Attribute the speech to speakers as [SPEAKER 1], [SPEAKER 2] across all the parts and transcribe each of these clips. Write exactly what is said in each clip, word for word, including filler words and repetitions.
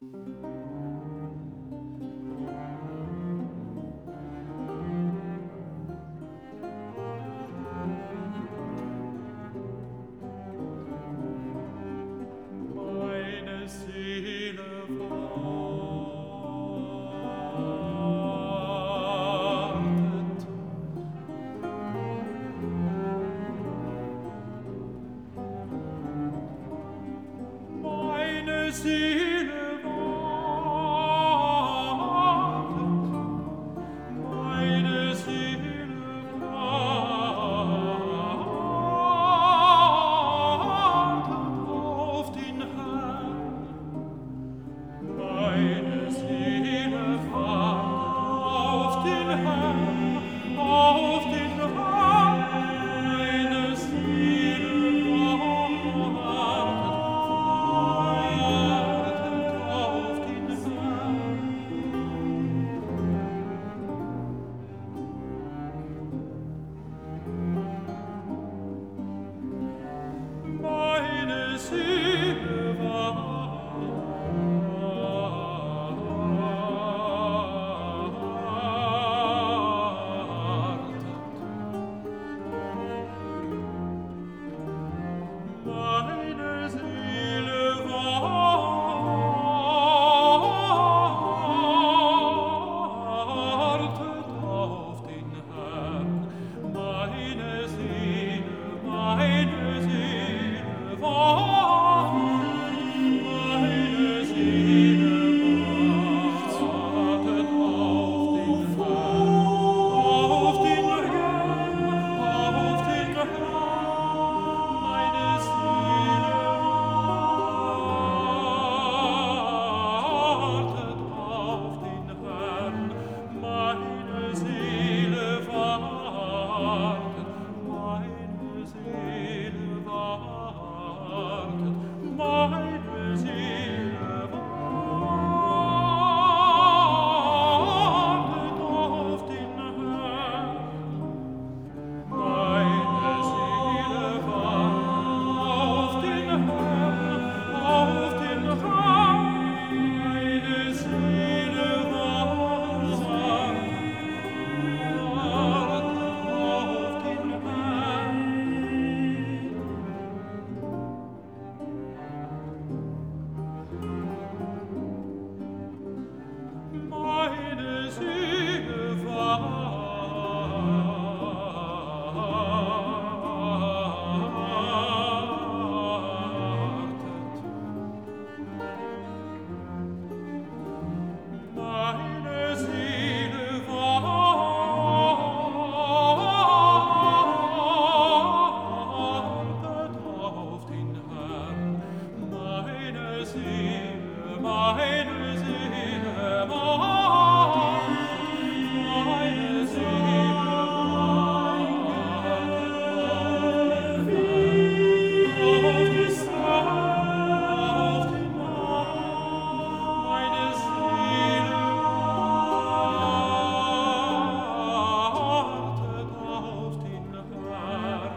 [SPEAKER 1] Meine Seele wartet. Meine Seele wartet. Meine Seele wartet auf den Herrn. Meine Seele wartet auf den Herrn, auf den Herrn. Meine Seele wartet, wartet auf den Herrn. Meine Seele wartet. Meine Seele wartet auf den Herrn. Meine Seele, meine Seele wartet. Meine Seele wartet auf den Herrn, auf den Herrn, auf den Herrn. Meine Seele wartet auf den Herrn. Meine Seele wartet. Meine Seele wartet. Meine Seele wartet auf den Herrn. Meine Seele wartet auf den Herrn, auf den Herrn. Meine Seele wartet, wartet auf den Herrn. Meine Seele wartet. Meine Seele wartet auf den Herrn. Meine Seele, meine Seele wartet. Meine Seele wartet auf des Herrn, auf den Herrn. Meine Seele wartet auf den Herrn.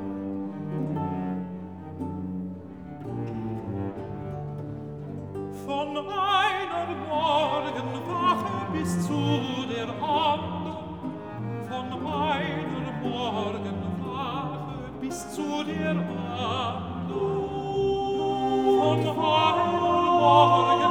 [SPEAKER 1] Von einer Morgenwache bis zu der anderen, von einer Morgenwache bis zu der anderen, von einer Morgenwache